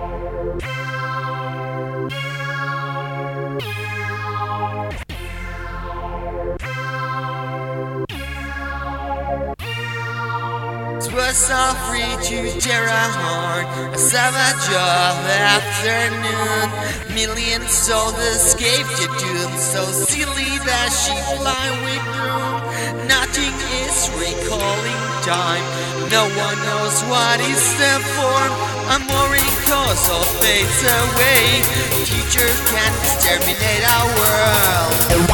Was all free to tear a heart, a savage of afternoon. Millions souls escaped to doom, so silly that she fly with gloom. Nothing is recalling time, no one knows what is the form. A mooring cause all fades away. Teachers can't exterminate our world.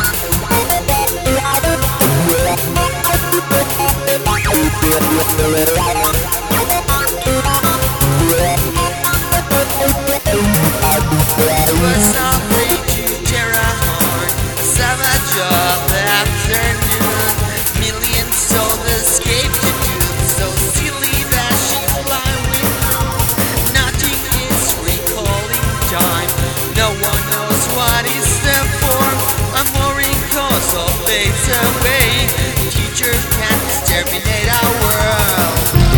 Was all free to tear a heart, a savage of afternoon. Millions souls escaped to doom, so silly that she fly with gloom. Nothing is recalling time, no one knows what is the form. A mooring cause all fades away. Teachers can't exterminate our world.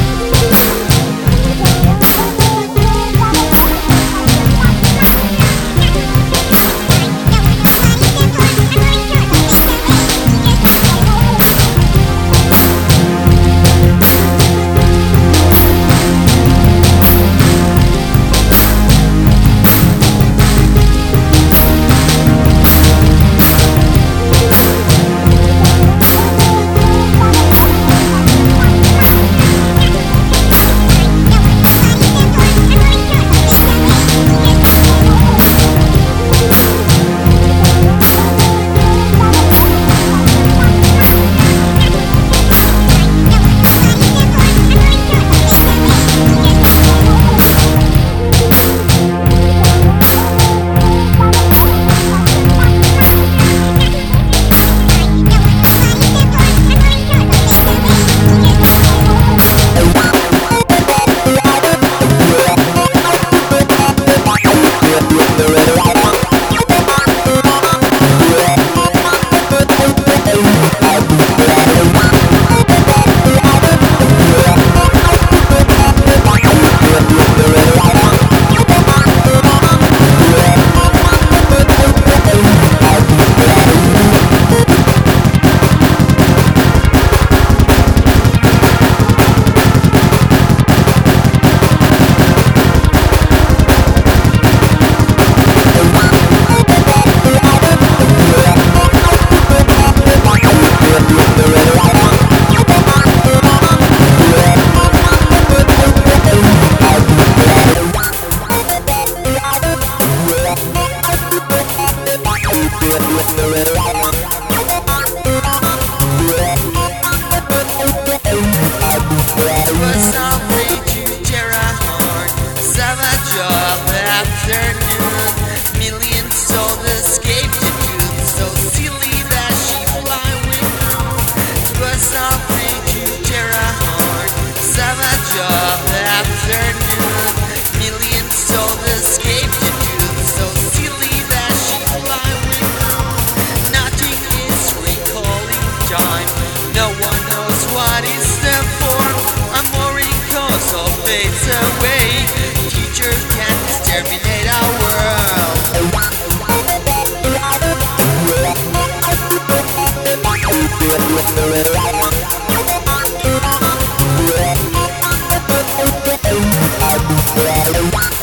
Was all free to tear a heart, a savage of afternoon. Millions souls escaped to doom, so silly that she fly with gloom. Was all free to tear a heart, a savage of afternoon. Millions souls escaped to doom, so silly that she fly with gloom. Nothing is recalling time, no one knows what is the form. A mooring cause all fades away. Teachers can't exterminate our world.